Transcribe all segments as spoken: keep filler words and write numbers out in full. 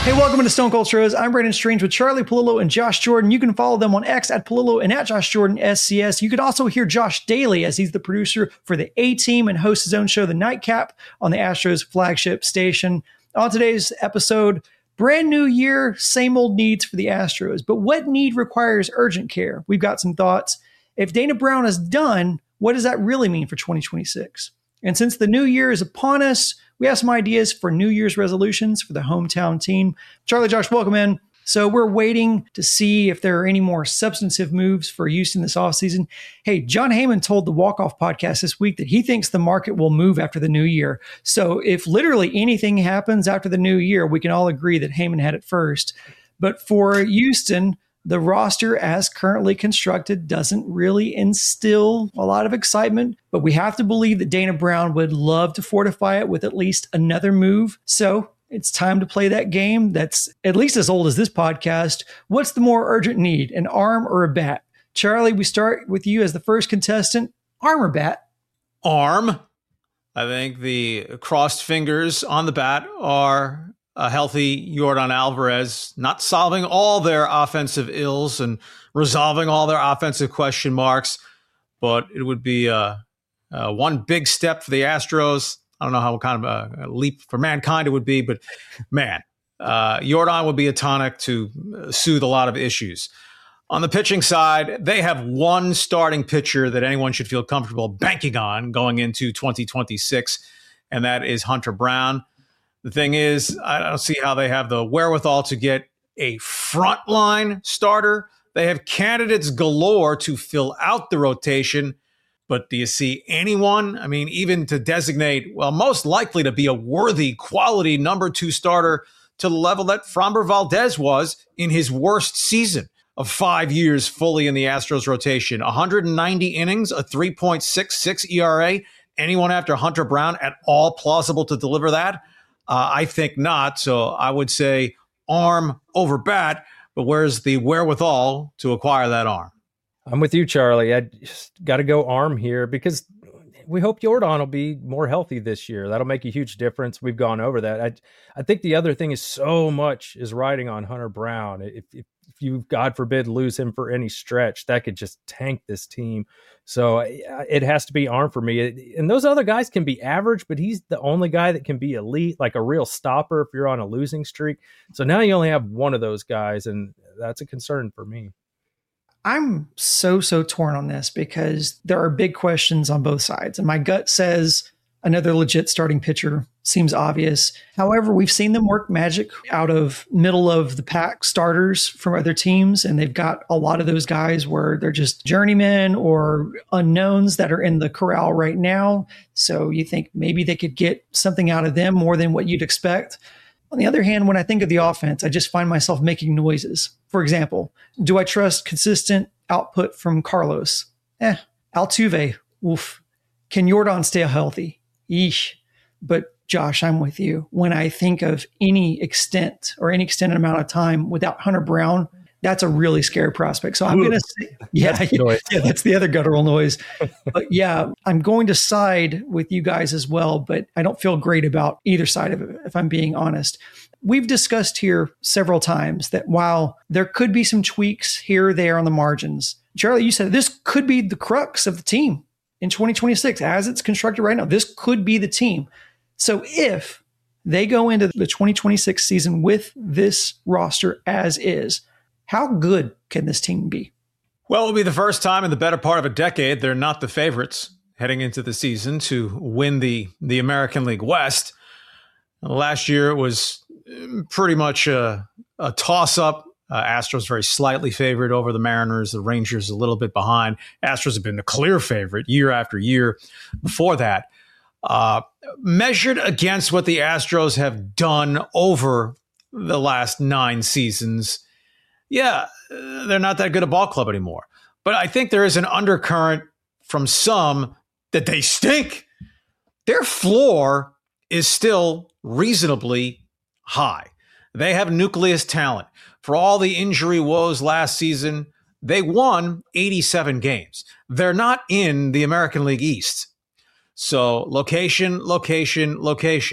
Hey, welcome to Stone Cold Stros. I'm Brandon Strange with Charlie Palillo and Josh Jordan. You can follow them on X at Palillo and at Josh Jordan S C S. You can also hear Josh daily as he's the producer for the A-Team and hosts his own show, The Nightcap, on the Astros flagship station. On today's episode, brand new year, same old needs for the Astros. But what need requires urgent care? We've got some thoughts. If Dana Brown is done, what does that really mean for twenty twenty-six? And since the new year is upon us, we have some ideas for New Year's resolutions for the hometown team. Charlie, Josh, welcome in. So we're waiting to see if there are any more substantive moves for Houston this offseason. Hey, John Heyman told the Walk-Off podcast this week that he thinks the market will move after the new year. So if literally anything happens after the new year, we can all agree that Heyman had it first. But for Houston, the roster as currently constructed doesn't really instill a lot of excitement, but we have to believe that Dana Brown would love to fortify it with at least another move. So it's time to play that game that's at least as old as this podcast. What's the more urgent need, an arm or a bat? Charlie, we start with you as the first contestant. Arm or bat? Arm. I think the crossed fingers on the bat are a healthy Yordan Alvarez, not solving all their offensive ills and resolving all their offensive question marks, but it would be uh, uh, one big step for the Astros. I don't know how kind of a, a leap for mankind it would be, but man, uh, Yordan would be a tonic to soothe a lot of issues. On the pitching side, they have one starting pitcher that anyone should feel comfortable banking on going into twenty twenty-six, and that is Hunter Brown. The thing is, I don't see how they have the wherewithal to get a frontline starter. They have candidates galore to fill out the rotation. But do you see anyone? I mean, even to designate, well, most likely to be a worthy, quality number two starter to the level that Framber Valdez was in his worst season of five years fully in the Astros rotation. one hundred ninety innings, a three point six six E R A. Anyone after Hunter Brown at all plausible to deliver that? Uh, I think not. So I would say arm over bat, but where's the wherewithal to acquire that arm? I'm with you, Charlie. I just got to go arm here because we hope Yordan will be more healthy this year. That'll make a huge difference. We've gone over that. I I think the other thing is so much is riding on Hunter Brown. If, if, if you, God forbid, lose him for any stretch, that could just tank this team. So it has to be arm for me. And those other guys can be average, but he's the only guy that can be elite, like a real stopper if you're on a losing streak. So now you only have one of those guys, and that's a concern for me. I'm so, so torn on this because there are big questions on both sides. And my gut says another legit starting pitcher seems obvious. However, we've seen them work magic out of middle of the pack starters from other teams. And they've got a lot of those guys where they're just journeymen or unknowns that are in the corral right now. So you think maybe they could get something out of them more than what you'd expect. On the other hand, when I think of the offense, I just find myself making noises. For example, do I trust consistent output from Carlos? Eh. Altuve, oof. Can Yordan stay healthy? Yeesh. But Josh, I'm with you. When I think of any extent or any extended amount of time without Hunter Brown, that's a really scary prospect. So I'm going to say, yeah, that's yeah, yeah, that's the other guttural noise. But yeah, I'm going to side with you guys as well, but I don't feel great about either side of it, if I'm being honest. We've discussed here several times that while there could be some tweaks here or there on the margins, Charlie, you said this could be the crux of the team in twenty twenty-six. As it's constructed right now, this could be the team. So if they go into the twenty twenty-six season with this roster as is, how good can this team be? Well, it'll be the first time in the better part of a decade they're not the favorites heading into the season to win the, the American League West. Last year it was pretty much a, a toss-up. Uh, Astros very slightly favored over the Mariners. The Rangers a little bit behind. Astros have been the clear favorite year after year before that. Uh, measured against what the Astros have done over the last nine seasons, yeah, they're not that good a ball club anymore. But I think there is an undercurrent from some that they stink. Their floor is still reasonably high. They have nucleus talent. For all the injury woes last season, they won eighty-seven games. They're not in the American League East. So location, location, location.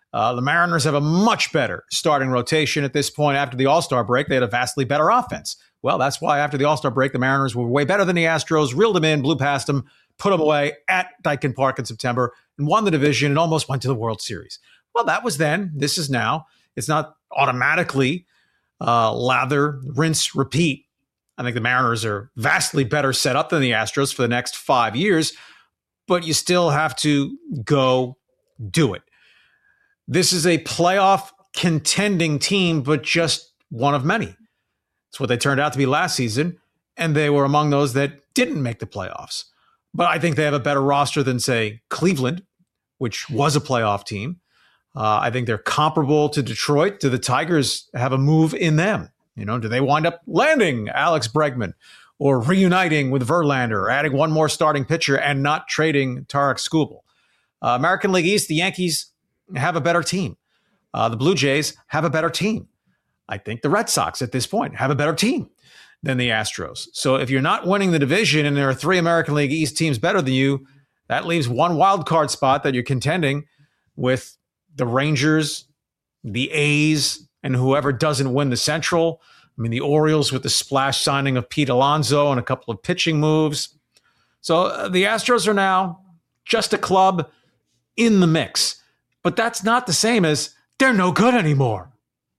Uh, the Mariners have a much better starting rotation at this point. After the All-Star break, they had a vastly better offense. Well, that's why after the All-Star break, the Mariners were way better than the Astros, reeled them in, blew past them, put them away at Daikin Park in September, and won the division and almost went to the World Series. Well, that was then. This is now. It's not automatically uh, lather, rinse, repeat. I think the Mariners are vastly better set up than the Astros for the next five years, but you still have to go do it. This is a playoff contending team, but just one of many. It's what they turned out to be last season, and they were among those that didn't make the playoffs. But I think they have a better roster than, say, Cleveland, which was a playoff team. Uh, I think they're comparable to Detroit. Do the Tigers have a move in them? You know, do they wind up landing Alex Bregman or reuniting with Verlander, or adding one more starting pitcher and not trading Tarik Skubal? Uh, American League East, the Yankees have a better team. Uh, the Blue Jays have a better team. I think the Red Sox at this point have a better team than the Astros. So if you're not winning the division and there are three American League East teams better than you, that leaves one wild card spot that you're contending with the Rangers, the A's, and whoever doesn't win the Central. I mean, the Orioles with the splash signing of Pete Alonso and a couple of pitching moves. So uh, the Astros are now just a club in the mix. But that's not the same as they're no good anymore.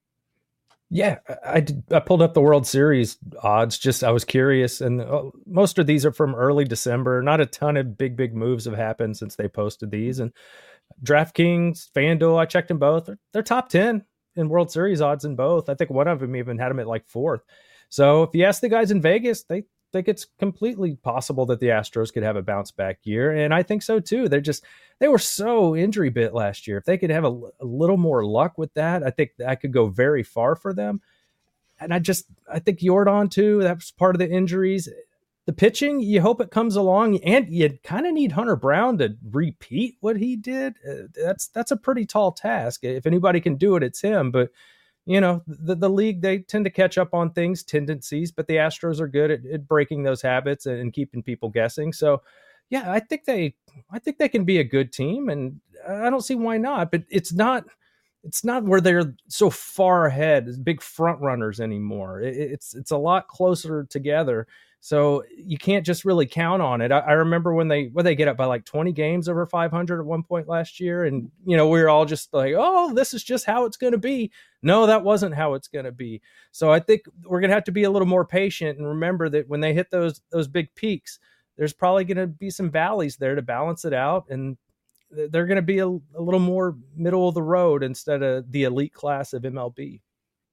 Yeah, I, did, I pulled up the World Series odds. Just I was curious, and uh, most of these are from early December. Not a ton of big, big moves have happened since they posted these. And DraftKings, FanDuel, I checked them both. They're, they're top ten in World Series odds in both. I think one of them even had them at like fourth. So if you ask the guys in Vegas, they think it's completely possible that the Astros could have a bounce back year. And I think so too. They're just, they were so injury bit last year. If they could have a, a little more luck with that, I think that could go very far for them. And I just, I think Yordan too, that was part of the injuries. The pitching, you hope it comes along, and you kind of need Hunter Brown to repeat what he did. Uh, that's, that's a pretty tall task. If anybody can do it, it's him. But you know, the, the league, they tend to catch up on things, tendencies, but the Astros are good at, at breaking those habits and, and keeping people guessing. So, yeah, I think they, I think they can be a good team, and I don't see why not. But it's not, it's not where they're so far ahead as big front runners anymore. It, it's, it's a lot closer together. So you can't just really count on it. I, I remember when they when they get up by like twenty games over five hundred at one point last year, and you know we were all just like, "Oh, this is just how it's going to be." No, that wasn't how it's going to be. So I think we're going to have to be a little more patient and remember that when they hit those those big peaks, there's probably going to be some valleys there to balance it out, and they're going to be a, a little more middle of the road instead of the elite class of M L B.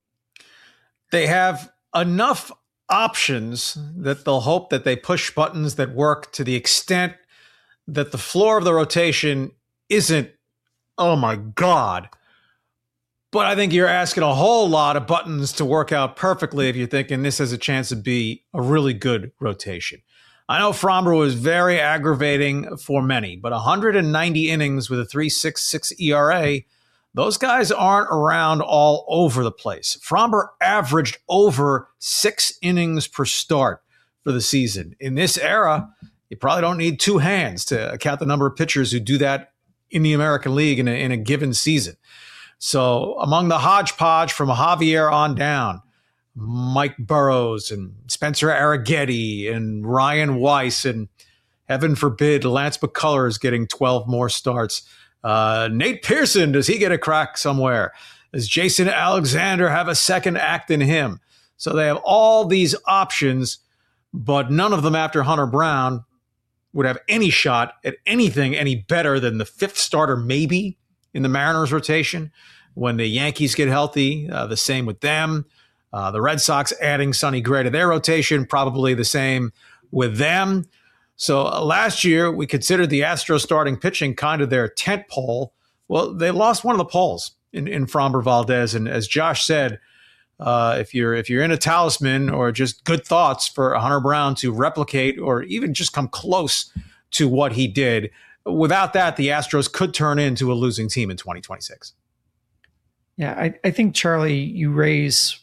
They have enough options that they'll hope that they push buttons that work to the extent that the floor of the rotation isn't, oh my God. But I think you're asking a whole lot of buttons to work out perfectly if you're thinking this has a chance to be a really good rotation. I know Framber was very aggravating for many, but one hundred ninety innings with a three point six six E R A, those guys aren't around all over the place. Framber averaged over six innings per start for the season. In this era, you probably don't need two hands to count the number of pitchers who do that in the American League in a, in a given season. So among the hodgepodge from Javier on down, Mike Burrows and Spencer Arrighetti and Ryan Weiss, and heaven forbid Lance McCullers getting twelve more starts. Uh, Nate Pearson, does he get a crack somewhere? Does Jason Alexander have a second act in him? So they have all these options, but none of them after Hunter Brown would have any shot at anything any better than the fifth starter maybe in the Mariners rotation. When the Yankees get healthy, uh, the same with them. Uh, the Red Sox adding Sonny Gray to their rotation, probably the same with them. So uh, last year, we considered the Astros starting pitching kind of their tent pole. Well, they lost one of the poles in, in Framber Valdez. And as Josh said, uh, if you're if you're in a talisman or just good thoughts for Hunter Brown to replicate or even just come close to what he did, without that, the Astros could turn into a losing team in twenty twenty-six. Yeah, I, I think, Charlie, you raise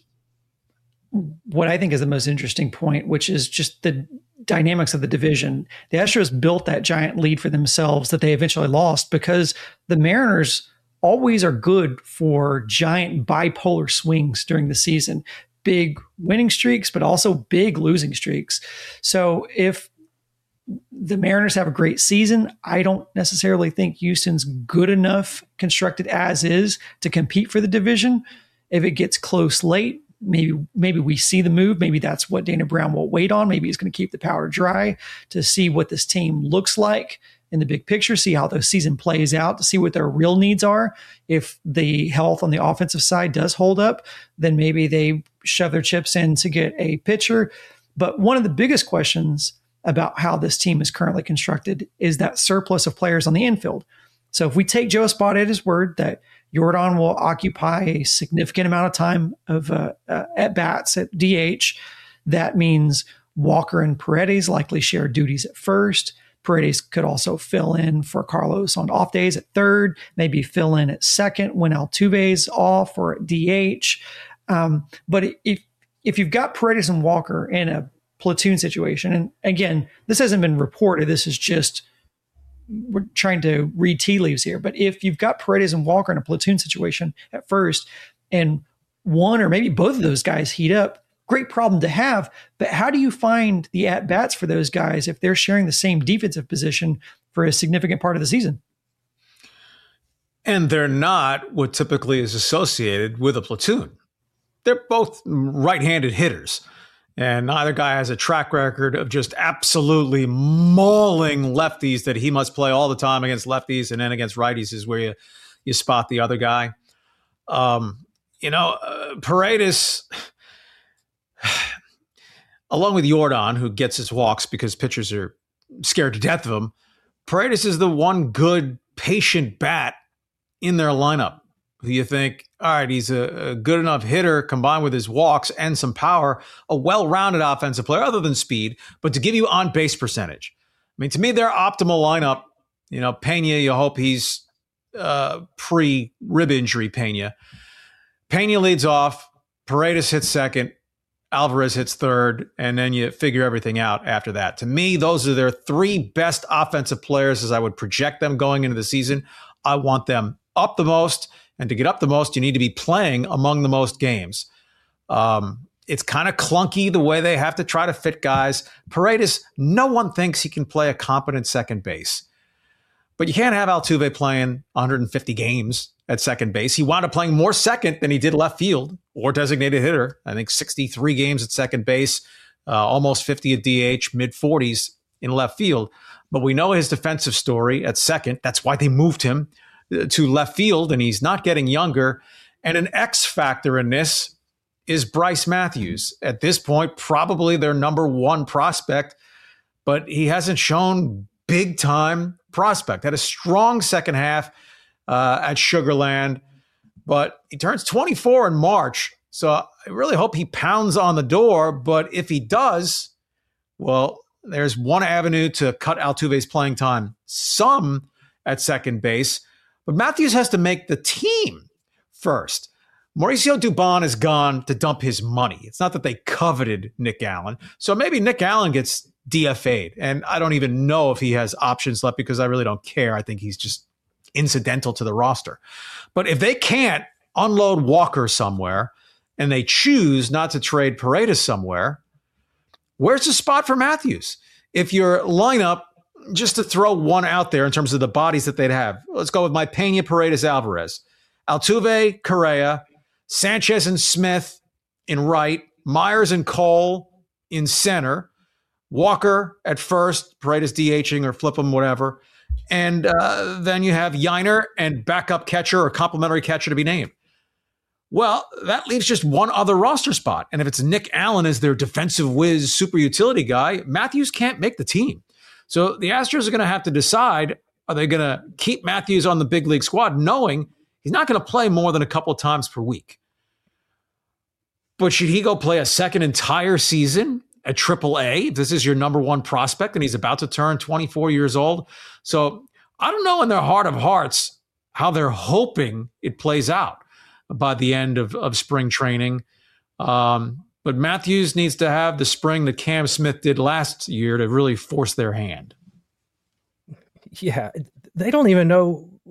what I think is the most interesting point, which is just the dynamics of the division. The Astros built that giant lead for themselves that they eventually lost because the Mariners always are good for giant bipolar swings during the season. Big winning streaks, but also big losing streaks. So if the Mariners have a great season, I don't necessarily think Houston's good enough constructed as is to compete for the division. If it gets close late, maybe maybe we see the move. Maybe that's what Dana Brown will wait on. Maybe he's going to keep the powder dry to see what this team looks like in the big picture, see how the season plays out, to see what their real needs are. If the health on the offensive side does hold up, then maybe they shove their chips in to get a pitcher. But one of the biggest questions about how this team is currently constructed is that surplus of players on the infield. So if we take Joe Espada at his word that Yordan will occupy a significant amount of time of uh, uh, at bats at D H, that means Walker and Paredes likely share duties at first. Paredes could also fill in for Carlos on off days at third, maybe fill in at second when Altuve's off or at D H. Um, but if if you've got Paredes and Walker in a platoon situation, and again, this hasn't been reported, this is just, we're trying to read tea leaves here, but if you've got Paredes and Walker in a platoon situation at first, and one or maybe both of those guys heat up, great problem to have. But how do you find the at-bats for those guys if they're sharing the same defensive position for a significant part of the season? And they're not what typically is associated with a platoon. They're both right-handed hitters. And neither guy has a track record of just absolutely mauling lefties that he must play all the time against lefties, and then against righties is where you, you spot the other guy. Um, you know, uh, Paredes, along with Yordan, who gets his walks because pitchers are scared to death of him, Paredes is the one good, patient bat in their lineup. You think, all right, he's a, a good enough hitter combined with his walks and some power, a well-rounded offensive player other than speed, but to give you on-base percentage. I mean, to me, their optimal lineup, you know, Pena, you hope he's uh, pre-rib injury Pena. Pena leads off, Paredes hits second, Alvarez hits third, and then you figure everything out after that. To me, those are their three best offensive players as I would project them going into the season. I want them up the most. And to get up the most, you need to be playing among the most games. Um, it's kind of clunky the way they have to try to fit guys. Paredes, no one thinks he can play a competent second base. But you can't have Altuve playing one hundred fifty games at second base. He wound up playing more second than he did left field or designated hitter. I think sixty-three games at second base, uh, almost fifty at D H, mid forties in left field. But we know his defensive story at second. That's why they moved him to left field, and he's not getting younger. And an X factor in this is Bryce Matthews. At this point, probably their number one prospect, but he hasn't shown big time prospect. Had a strong second half uh, at Sugarland, but he turns twenty-four in March. So I really hope he pounds on the door. But if he does, well, there's one avenue to cut Altuve's playing time, some at second base. But Matthews has to make the team first. Mauricio Dubon is gone to dump his money. It's not that they coveted Nick Allen. So maybe Nick Allen gets D F A'd. And I don't even know if he has options left because I really don't care. I think he's just incidental to the roster. But if they can't unload Walker somewhere and they choose not to trade Paredes somewhere, where's the spot for Matthews? If your lineup, just to throw one out there in terms of the bodies that they'd have. Let's go with my Pena, Paredes, Alvarez. Altuve, Correa, Sanchez and Smith in right, Myers and Cole in center, Walker at first, Paredes DHing or flip him, whatever. And uh, then you have Yiner and backup catcher or complimentary catcher to be named. Well, that leaves just one other roster spot. And if it's Nick Allen as their defensive whiz super utility guy, Matthews can't make the team. So the Astros are going to have to decide, are they going to keep Matthews on the big league squad knowing he's not going to play more than a couple of times per week? But should he go play a second entire season at triple A? This is your number one prospect and he's about to turn twenty-four years old. So I don't know in their heart of hearts how they're hoping it plays out by the end of, of spring training. Um, But Matthews needs to have the spring that Cam Smith did last year to really force their hand. Yeah, they don't even know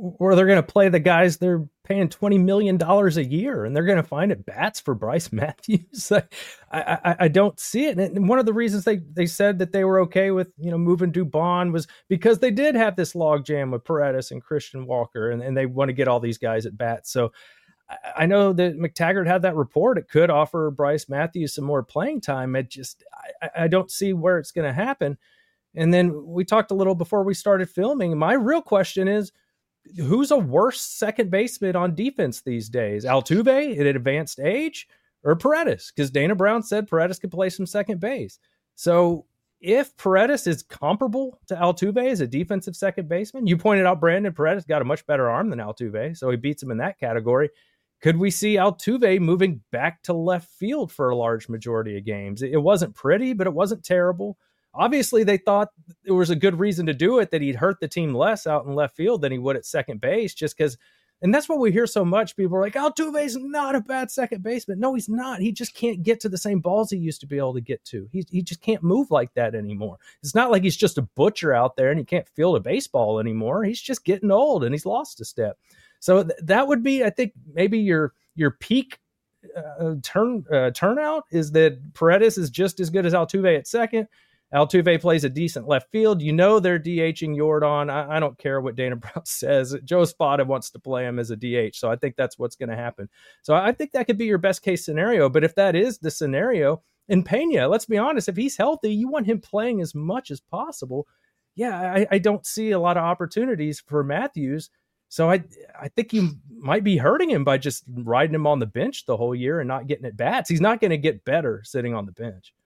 or they're going to play the guys they're paying twenty million dollars a year, and they're going to find at bats for Bryce Matthews. I, I, I don't see it. And one of the reasons they, they said that they were okay with, you know, moving Dubon was because they did have this logjam with Paredes and Christian Walker, and, and they want to get all these guys at bats. So I know that McTaggart had that report. It could offer Bryce Matthews some more playing time. It just, I, I don't see where it's going to happen. And then we talked a little before we started filming. My real question is, who's a worse second baseman on defense these days? Altuve at an advanced age or Paredes? Because Dana Brown said Paredes could play some second base. So if Paredes is comparable to Altuve as a defensive second baseman, you pointed out Brandon Paredes got a much better arm than Altuve, so he beats him in that category. Could we see Altuve moving back to left field for a large majority of games? It wasn't pretty, but it wasn't terrible. Obviously, they thought there was a good reason to do it, that he'd hurt the team less out in left field than he would at second base, just because, and that's what we hear so much. People are like, Altuve's not a bad second baseman. No, he's not. He just can't get to the same balls he used to be able to get to. He, he just can't move like that anymore. It's not like he's just a butcher out there and he can't field a baseball anymore. He's just getting old and he's lost a step. So th- that would be, I think, maybe your your peak uh, turn uh, turnout is that Paredes is just as good as Altuve at second. Altuve plays a decent left field. You know they're DHing Yordan. I, I don't care what Dana Brown says. Joe Spada wants to play him as a D H, so I think that's what's going to happen. So I think that could be your best case scenario. But if that is the scenario, and Pena, let's be honest, if he's healthy, you want him playing as much as possible. Yeah, I, I don't see a lot of opportunities for Matthews. So I I think you might be hurting him by just riding him on the bench the whole year and not getting at bats. He's not going to get better sitting on the bench.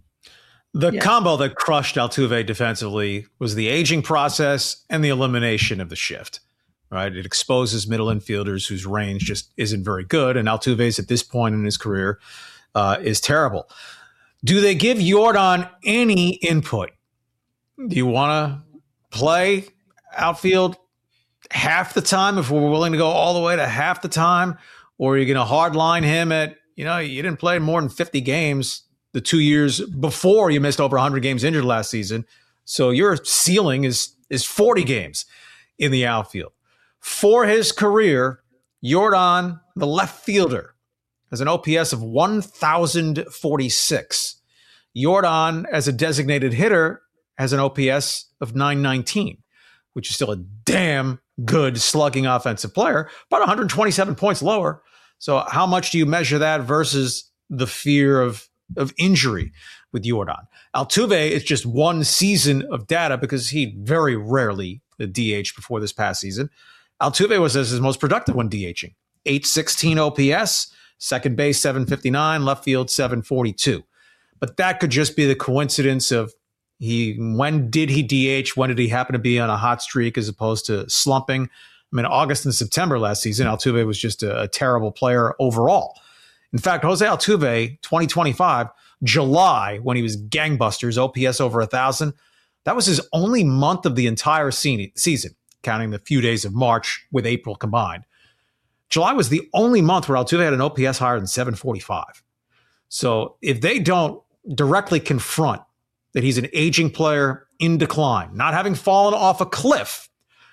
The yeah. combo that crushed Altuve defensively was the aging process and the elimination of the shift, right? It exposes middle infielders whose range just isn't very good, and Altuve's at this point in his career uh, is terrible. Do they give Yordan any input? Do you want to play outfield half the time if we're willing to go all the way to half the time? Or are you going to hardline him at, you know, you didn't play more than fifty games the two years before you missed over one hundred games injured last season. So your ceiling is is forty games in the outfield. For his career, Yordan, the left fielder, has an O P S of one thousand forty-six. Yordan, as a designated hitter, has an O P S of nine nineteen, which is still a damn good slugging offensive player, but one hundred twenty-seven points lower. So how much do you measure that versus the fear of of injury with Yordan? Altuve is just one season of data because he very rarely D H before this past season. Altuve was his most productive when DHing. eight sixteen O P S, second base seven fifty-nine, left field seven forty-two. But that could just be the coincidence of he when did he D H? When did he happen to be on a hot streak as opposed to slumping? I mean, August and September last season, Altuve was just a, a terrible player overall. In fact, Jose Altuve, twenty twenty-five, July, when he was gangbusters, O P S over one thousand, that was his only month of the entire season, counting the few days of March with April combined. July was the only month where Altuve had an O P S higher than seven forty-five. So if they don't directly confront that he's an aging player in decline, not having fallen off a cliff,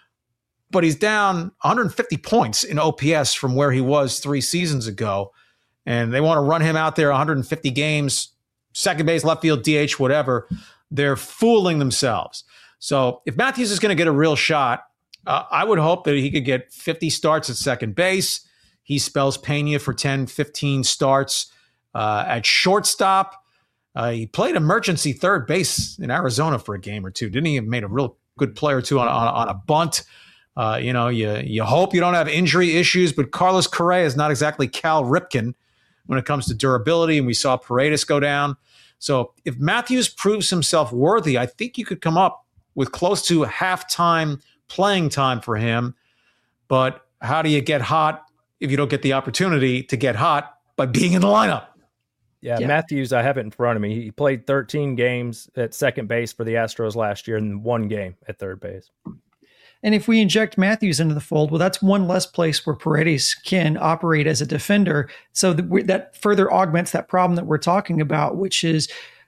but he's down one hundred fifty points in O P S from where he was three seasons ago, and they want to run him out there one hundred fifty games, second base, left field, D H, whatever, they're fooling themselves. So if Matthews is going to get a real shot, uh, I would hope that he could get fifty starts at second base. He spells Pena for ten, fifteen starts uh, at shortstop. Uh, he played emergency third base in Arizona for a game or two. Didn't he? Made a real good play or two on, on, on a bunt. Uh, you know, you you hope you don't have injury issues, but Carlos Correa is not exactly Cal Ripken when it comes to durability, and we saw Paredes go down. So if Matthews proves himself worthy, I think you could come up with close to half-time playing time for him. But how do you get hot if you don't get the opportunity to get hot by being in the lineup? Yeah, Yeah. Matthews, I have it in front of me. He played thirteen games at second base for the Astros last year and one game at third base. And if we inject Matthews into the fold, well, that's one less place where Paredes can operate as a defender. So that, we, that further augments that problem that we're talking about, which is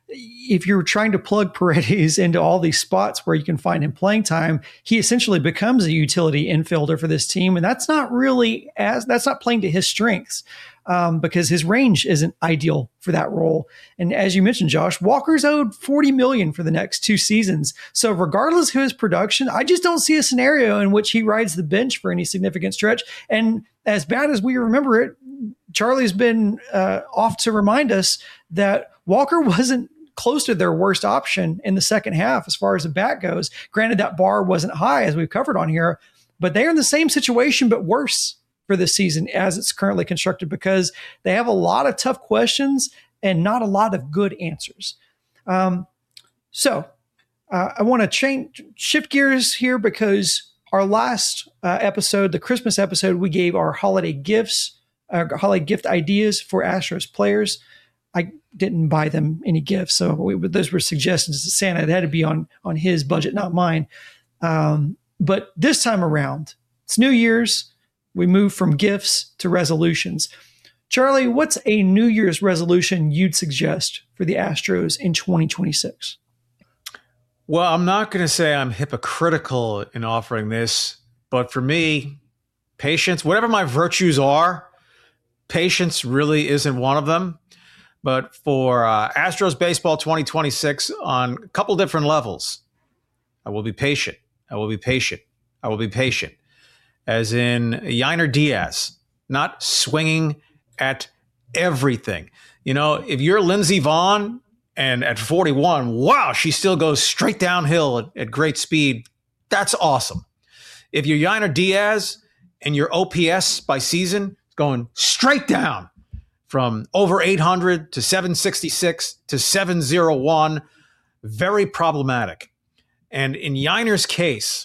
if you're trying to plug Paredes into all these spots where you can find him playing time, he essentially becomes a utility infielder for this team. And that's not really as that's not playing to his strengths um, because his range isn't ideal for that role. And as you mentioned, Josh, Walker's owed forty million dollars for the next two seasons. So regardless of his production, I just don't see a scenario in which he rides the bench for any significant stretch. And as bad as we remember it, Charlie's been uh, off to remind us that Walker wasn't close to their worst option in the second half as far as the bat goes. Granted, that bar wasn't high as we've covered on here, but they're in the same situation, but worse for this season as it's currently constructed because they have a lot of tough questions and not a lot of good answers. Um, so uh, I want to change, shift gears here because our last uh, episode, the Christmas episode, we gave our holiday gifts, uh, holiday gift ideas for Astros players. I didn't buy them any gifts, so we, those were suggestions to Santa. It had to be on on his budget, not mine. Um, but this time around, it's New Year's. We move from gifts to resolutions. Charlie, what's a New Year's resolution you'd suggest for the Astros in twenty twenty-six? Well, I'm not going to say I'm hypocritical in offering this, but for me, patience, whatever my virtues are, patience really isn't one of them. But for uh, Astros baseball twenty twenty-six on a couple different levels, I will be patient. I will be patient. I will be patient. As in Yainer Diaz, not swinging at everything. You know, if you're Lindsey Vaughn and at forty-one, wow, she still goes straight downhill at, at great speed. That's awesome. If you're Yainer Diaz and your O P S by season going straight down, from over eight hundred to seven sixty-six to seven oh one, very problematic. And in Yainer's case,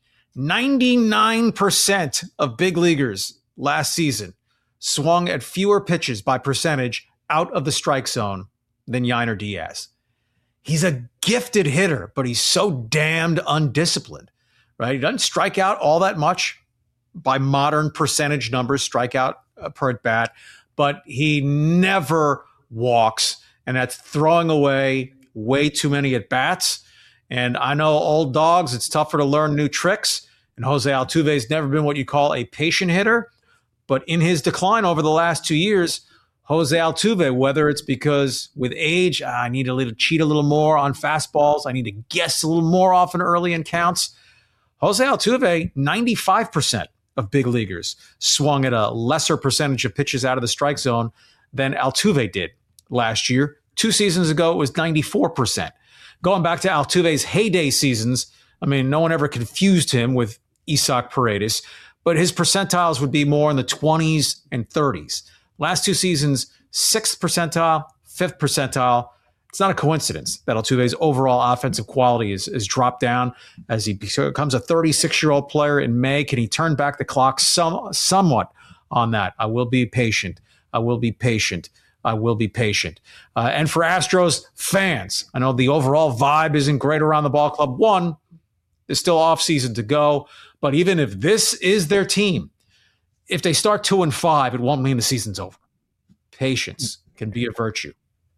ninety-nine percent of big leaguers last season swung at fewer pitches by percentage out of the strike zone than Yainer Diaz. He's a gifted hitter, but he's so damned undisciplined, right? He doesn't strike out all that much by modern percentage numbers, strikeout per at bat, but he never walks, and that's throwing away way too many at-bats. And I know old dogs, it's tougher to learn new tricks, and Jose Altuve's never been what you call a patient hitter, but in his decline over the last two years, Jose Altuve, whether it's because with age, I need to little, cheat a little more on fastballs, I need to guess a little more often early in counts, Jose Altuve, ninety-five percent of big leaguers swung at a lesser percentage of pitches out of the strike zone than Altuve did last year. Two seasons ago, it was ninety-four percent. Going back to Altuve's heyday seasons, I mean, no one ever confused him with Isaac Paredes, but his percentiles would be more in the twenties and thirties. Last two seasons, sixth percentile, fifth percentile. It's not a coincidence that Altuve's overall offensive quality is, is dropped down as he becomes a thirty-six-year-old player in May. Can he turn back the clock some, somewhat on that? I will be patient. I will be patient. I will be patient. Uh, and for Astros fans, I know the overall vibe isn't great around the ball club. One, there's still offseason to go. But even if this is their team, if they start two and five, it won't mean the season's over. Patience can be a virtue.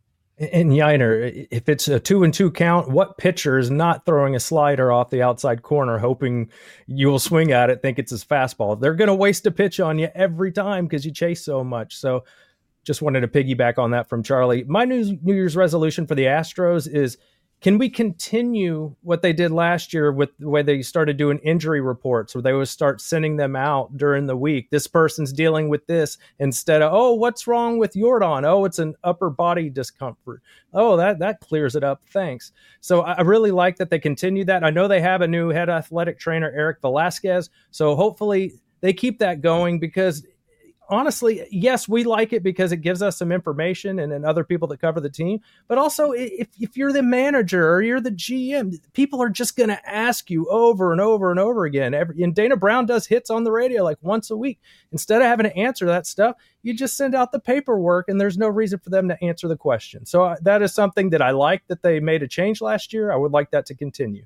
And Yainer, if it's a two and two count, what pitcher is not throwing a slider off the outside corner, hoping you will swing at it, think it's his fastball? They're going to waste a pitch on you every time because you chase so much. So just wanted to piggyback on that from Charlie. My New, New Year's resolution for the Astros is, can we continue what they did last year with the way they started doing injury reports, where they would start sending them out during the week? This person's dealing with this, instead of, oh, what's wrong with Yordan? Oh, it's an upper body discomfort. Oh, that, that clears it up. Thanks. So I really like that they continue that. I know they have a new head athletic trainer, Eric Velasquez. So hopefully they keep that going, because honestly, yes, we like it because it gives us some information and, and other people that cover the team. But also, if, if you're the manager or you're the G M, people are just going to ask you over and over and over again. Every, and Dana Brown does hits on the radio like once a week. Instead of having to answer that stuff, you just send out the paperwork, and there's no reason for them to answer the question. So uh, that is something that I like that they made a change last year. I would like that to continue.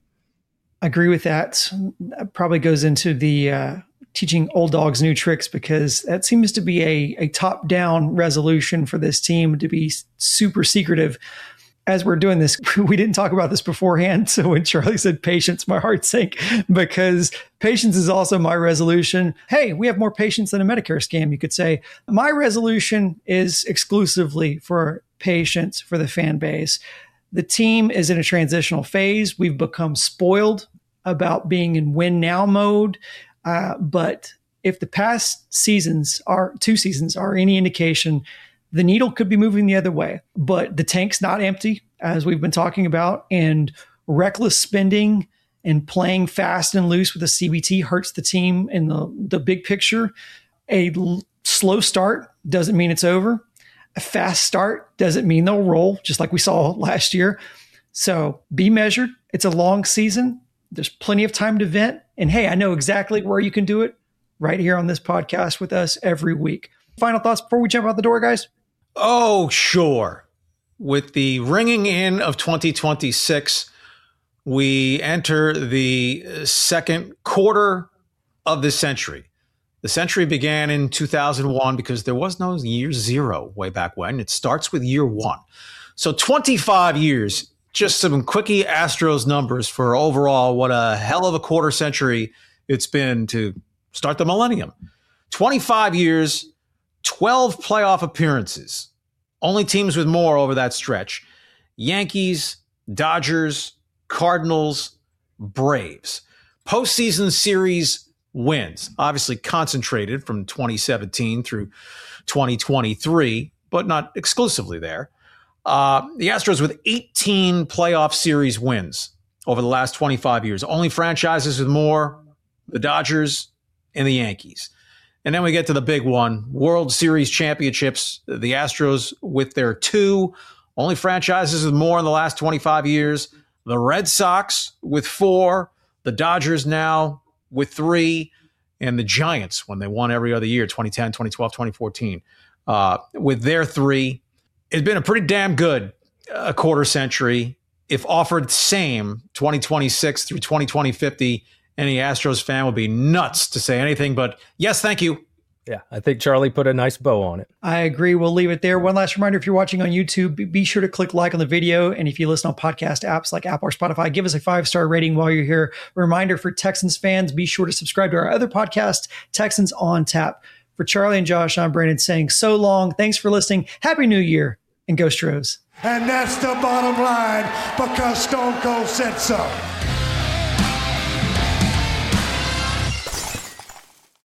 I agree with that. That probably goes into the uh, teaching old dogs new tricks, because that seems to be a, a top-down resolution for this team, to be super secretive. as we're doing this, we didn't talk about this beforehand. So when Charlie said patience, my heart sank because patience is also my resolution. Hey, we have more patience than a Medicare scam, you could say. My resolution is exclusively for patience for the fan base. The team is in a transitional phase. We've become spoiled about being in win now mode. Uh, but if the past seasons are two seasons are any indication, the needle could be moving the other way. But the tank's not empty, as we've been talking about, and reckless spending and playing fast and loose with the C B T hurts the team in the, the big picture. A l- slow start doesn't mean it's over. A fast start doesn't mean they'll roll, just like we saw last year. So be measured. It's a long season. There's plenty of time to vent. And hey, I know exactly where you can do it right here on this podcast with us every week. Final thoughts before we jump out the door, guys? Oh, sure. With the ringing in of twenty twenty-six, we enter the second quarter of this century. The century began in two thousand one because there was no year zero way back when. It starts with year one. So twenty-five years, just some quickie Astros numbers for overall what a hell of a quarter century it's been to start the millennium. twenty-five years, twelve playoff appearances. Only teams with more over that stretch. Yankees, Dodgers, Cardinals, Braves. Postseason series wins, obviously concentrated from twenty seventeen through twenty twenty-three, but not exclusively there. Uh, the Astros with eighteen playoff series wins over the last twenty-five years. Only franchises with more, the Dodgers and the Yankees. And then we get to the big one, World Series championships. The Astros with their two, only franchises with more in the last twenty-five years. The Red Sox with four, the Dodgers now with three, and the Giants when they won every other year, twenty ten, twenty twelve, twenty fourteen, uh, with their three. It's been a pretty damn good uh, quarter century. If offered same twenty twenty-six through twenty twenty fifty, any Astros fan would be nuts to say anything but yes, thank you. Yeah, I think Charlie put a nice bow on it. I agree. We'll leave it there. One last reminder, if you're watching on YouTube, be sure to click like on the video. And if you listen on podcast apps like Apple or Spotify, give us a five-star rating while you're here. A reminder for Texans fans, be sure to subscribe to our other podcast, Texans on Tap. For Charlie and Josh, I'm Brandon saying so long. Thanks for listening. Happy New Year and go Stros. And that's the bottom line because Stone Cold said so.